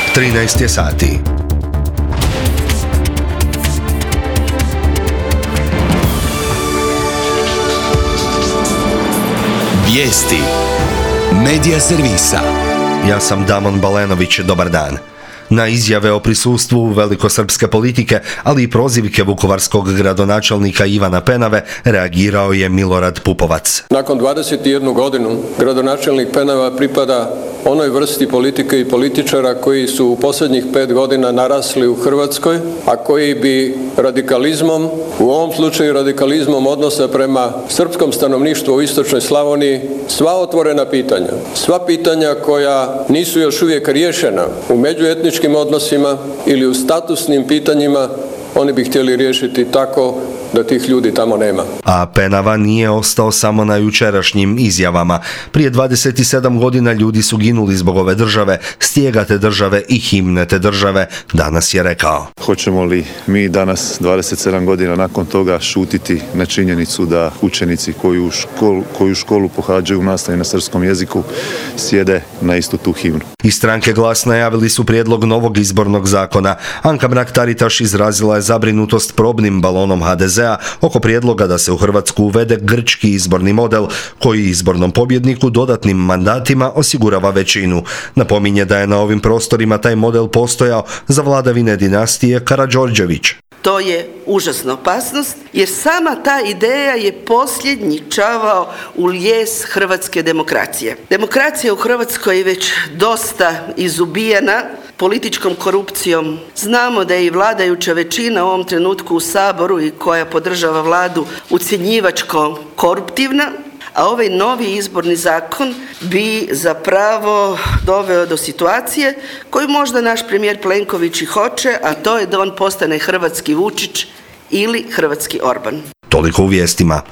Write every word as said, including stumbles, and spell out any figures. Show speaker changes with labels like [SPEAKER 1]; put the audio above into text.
[SPEAKER 1] trinaest je sati.
[SPEAKER 2] Vijesti Medija servisa.
[SPEAKER 1] Ja sam Damon Balenović, dobar dan. Na izjave o prisustvu velikosrpske politike, ali i prozivke vukovarskog gradonačelnika Ivana Penave, reagirao je Milorad Pupovac.
[SPEAKER 3] Nakon dvadeset jednu godinu gradonačelnik Penava pripada onoj vrsti politike i političara koji su u posljednjih pet godina narasli u Hrvatskoj, a koji bi radikalizmom, u ovom slučaju radikalizmom odnosa prema srpskom stanovništvu u istočnoj Slavoniji, sva otvorena pitanja, sva pitanja koja nisu još uvijek riješena u međuetničkim odnosima ili u statusnim pitanjima, oni bi htjeli riješiti tako da tih ljudi tamo nema.
[SPEAKER 1] A Penava nije ostao samo na jučerašnjim izjavama. Prije dvadeset sedam godina ljudi su ginuli zbog ove države, stijega te države i himne te države, danas je rekao.
[SPEAKER 4] Hoćemo li mi danas, dvadeset sedam godina nakon toga, šutiti na činjenicu da učenici koji u školu, koji u školu pohađaju nastavu na srpskom jeziku sjede na istu tu himnu?
[SPEAKER 1] Iz stranke Glas najavili su prijedlog novog izbornog zakona. Anka Mrak-Taritaš izrazila je zabrinutost probnim balonom ha de zea oko prijedloga da se u Hrvatsku uvede grčki izborni model koji izbornom pobjedniku dodatnim mandatima osigurava većinu. Napominje da je na ovim prostorima taj model postojao za vladavine dinastije Karađorđević.
[SPEAKER 5] To je užasna opasnost jer sama ta ideja je posljednji čavao u lijes hrvatske demokracije. Demokracija u Hrvatskoj je već dosta izubijena političkom korupcijom. Znamo da je i vladajuća većina u ovom trenutku u Saboru i koja podržava vladu ucjenjivačko koruptivna, a ovaj novi izborni zakon bi zapravo doveo do situacije koju možda naš premijer Plenković i hoće, a to je da on postane hrvatski Vučić ili hrvatski Orban.
[SPEAKER 1] Toliko u vijestima.